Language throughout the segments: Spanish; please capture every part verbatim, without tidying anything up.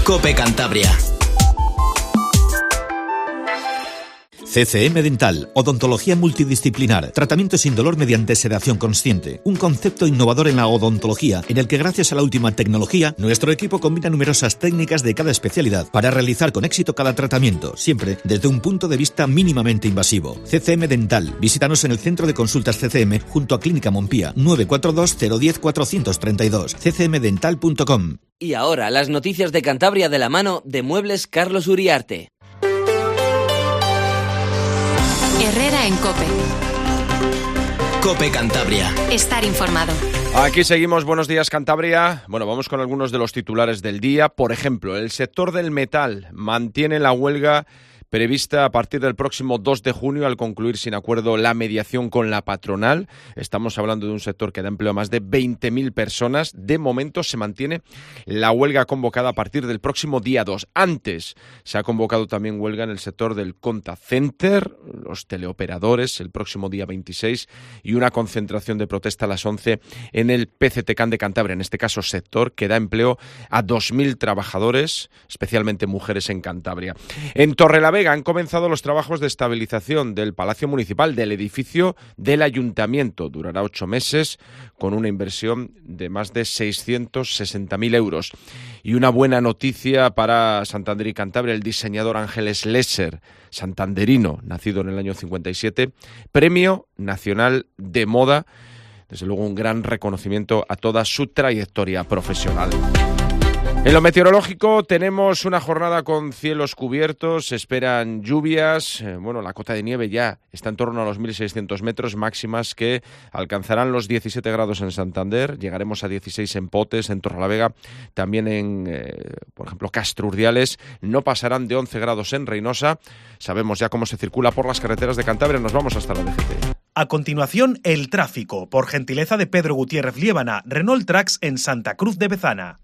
COPE Cantabria. C C M Dental, odontología multidisciplinar, tratamiento sin dolor mediante sedación consciente. Un concepto innovador en la odontología, en el que gracias a la última tecnología, nuestro equipo combina numerosas técnicas de cada especialidad para realizar con éxito cada tratamiento, siempre desde un punto de vista mínimamente invasivo. C C M Dental, visítanos en el Centro de Consultas C C M junto a Clínica Mompía, nueve cuatro dos cero uno cero cuatro tres dos, c c m dental punto com. Y ahora, las noticias de Cantabria de la mano de Muebles Carlos Uriarte. Herrera en COPE. COPE Cantabria. Estar informado. Aquí seguimos. Buenos días, Cantabria. Bueno, vamos con algunos de los titulares del día. Por ejemplo, el sector del metal mantiene la huelga prevista a partir del próximo dos de junio al concluir sin acuerdo la mediación con la patronal. Estamos hablando de un sector que da empleo a más de veinte mil personas. De momento se mantiene la huelga convocada a partir del próximo día dos. Antes se ha convocado también huelga en el sector del contact center, los teleoperadores, el próximo día veintiséis, y una concentración de protesta a las once en el P C T C A N de Cantabria, en este caso sector que da empleo a dos mil trabajadores, especialmente mujeres en Cantabria. En Torrelavega han comenzado los trabajos de estabilización del Palacio Municipal, del edificio del Ayuntamiento. Durará ocho meses con una inversión de más de seiscientos sesenta mil euros. Y una buena noticia para Santander y Cantabria: el diseñador Ángeles Lesser, santanderino, nacido en el año cincuenta y siete, Premio Nacional de Moda. Desde luego un gran reconocimiento a toda su trayectoria profesional. En lo meteorológico tenemos una jornada con cielos cubiertos, se esperan lluvias. Eh, bueno, la cota de nieve ya está en torno a los mil seiscientos metros, máximas que alcanzarán los diecisiete grados en Santander, llegaremos a dieciséis en Potes, en Torrelavega, también en, eh, por ejemplo, Castro Urdiales, no pasarán de once grados en Reynosa. Sabemos ya cómo se circula por las carreteras de Cantabria, nos vamos hasta la D G T. A continuación, el tráfico, por gentileza de Pedro Gutiérrez Liébana, Renault Trax en Santa Cruz de Bezana.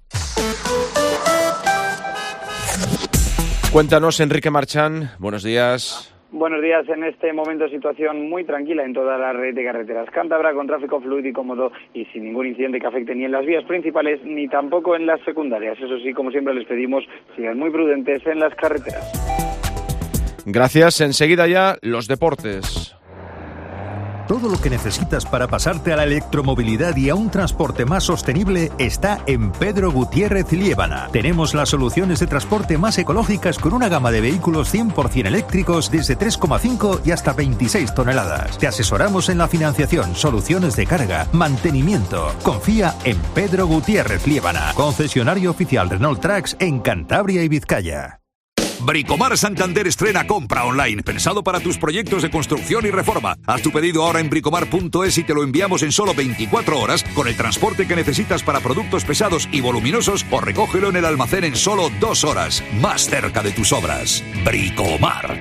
Cuéntanos, Enrique Marchán, buenos días. Buenos días. En este momento situación muy tranquila en toda la red de carreteras cántabra, con tráfico fluido y cómodo y sin ningún incidente que afecte ni en las vías principales ni tampoco en las secundarias. Eso sí, como siempre les pedimos, sigan muy prudentes en las carreteras. Gracias. Enseguida ya los deportes. Todo lo que necesitas para pasarte a la electromovilidad y a un transporte más sostenible está en Pedro Gutiérrez Liébana. Tenemos las soluciones de transporte más ecológicas con una gama de vehículos cien por ciento eléctricos desde tres coma cinco y hasta veintiséis toneladas. Te asesoramos en la financiación, soluciones de carga, mantenimiento. Confía en Pedro Gutiérrez Liébana, concesionario oficial Renault Trax en Cantabria y Vizcaya. Bricomar Santander estrena compra online, pensado para tus proyectos de construcción y reforma. Haz tu pedido ahora en bricomar punto es y te lo enviamos en solo veinticuatro horas con el transporte que necesitas para productos pesados y voluminosos, o recógelo en el almacén en solo dos horas. Más cerca de tus obras. Bricomart.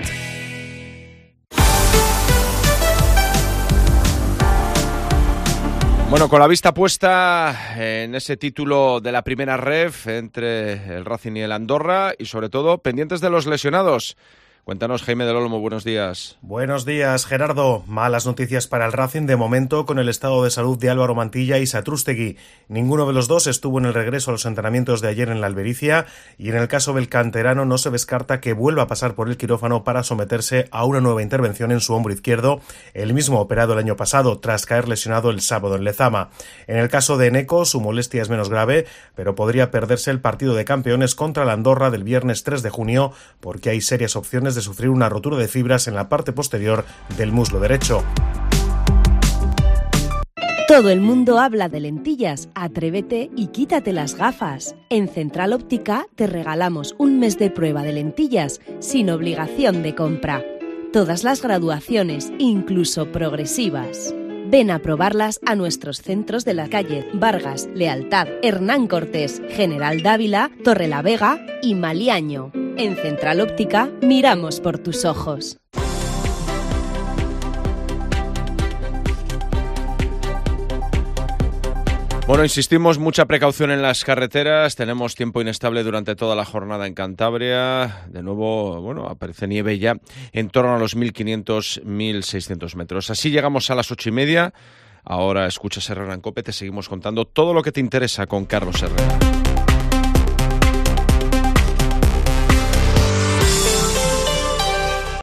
Bueno, con la vista puesta en ese título de la primera ref entre el Racing y el Andorra, y sobre todo pendientes de los lesionados. Cuéntanos, Jaime del Olmo, buenos días. Buenos días, Gerardo. Malas noticias para el Racing de momento con el estado de salud de Álvaro Mantilla y Satrústegui. Ninguno de los dos estuvo en el regreso a los entrenamientos de ayer en la Albericia, y en el caso del canterano no se descarta que vuelva a pasar por el quirófano para someterse a una nueva intervención en su hombro izquierdo, el mismo operado el año pasado tras caer lesionado el sábado en Lezama. En el caso de Eneco, su molestia es menos grave, pero podría perderse el partido de campeones contra la Andorra del viernes tres de junio porque hay serias opciones de sufrir una rotura de fibras en la parte posterior del muslo derecho. Todo el mundo habla de lentillas. Atrévete y quítate las gafas. En Central Óptica te regalamos un mes de prueba de lentillas sin obligación de compra. Todas las graduaciones, incluso progresivas. Ven a probarlas a nuestros centros de la calle Vargas, Lealtad, Hernán Cortés, General Dávila, Torrelavega y Maliaño. En Central Óptica miramos por tus ojos. Bueno, insistimos, mucha precaución en las carreteras. Tenemos tiempo inestable durante toda la jornada en Cantabria. De nuevo, bueno, aparece nieve ya en torno a los mil quinientos, mil seiscientos metros. Así llegamos a las ocho y media. Ahora escuchas Herrera en COPE. Te seguimos contando todo lo que te interesa con Carlos Herrera.